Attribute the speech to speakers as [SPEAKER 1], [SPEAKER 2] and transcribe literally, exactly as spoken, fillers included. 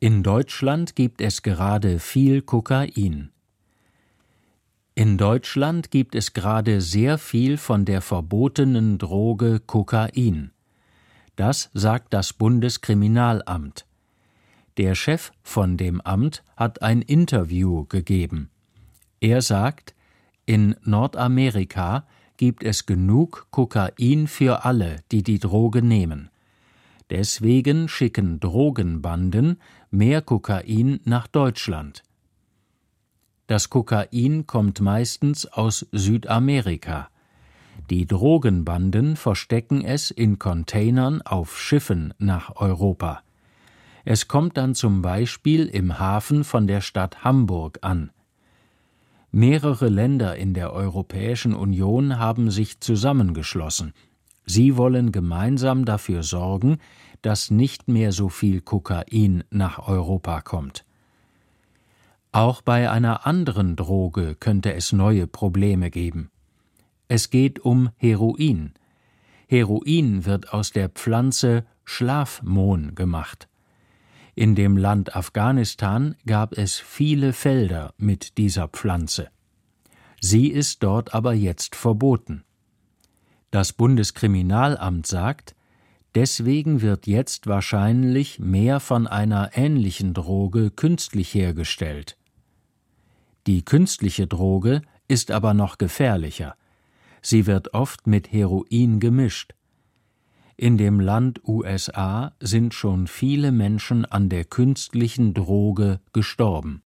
[SPEAKER 1] In Deutschland gibt es gerade viel Kokain. In Deutschland gibt es gerade sehr viel von der verbotenen Droge Kokain. Das sagt das Bundeskriminalamt. Der Chef von dem Amt hat ein Interview gegeben. Er sagt, in Nordamerika gibt es genug Kokain für alle, die die Droge nehmen. Deswegen schicken Drogenbanden mehr Kokain nach Deutschland. Das Kokain kommt meistens aus Südamerika. Die Drogenbanden verstecken es in Containern auf Schiffen nach Europa. Es kommt dann zum Beispiel im Hafen von der Stadt Hamburg an. Mehrere Länder in der Europäischen Union haben sich zusammengeschlossen. Sie wollen gemeinsam dafür sorgen, dass nicht mehr so viel Kokain nach Europa kommt. Auch bei einer anderen Droge könnte es neue Probleme geben. Es geht um Heroin. Heroin wird aus der Pflanze Schlafmohn gemacht. In dem Land Afghanistan gab es viele Felder mit dieser Pflanze. Sie ist dort aber jetzt verboten. Das Bundeskriminalamt sagt, deswegen wird jetzt wahrscheinlich mehr von einer ähnlichen Droge künstlich hergestellt. Die künstliche Droge ist aber noch gefährlicher. Sie wird oft mit Heroin gemischt. In dem Land U S A sind schon viele Menschen an der künstlichen Droge gestorben.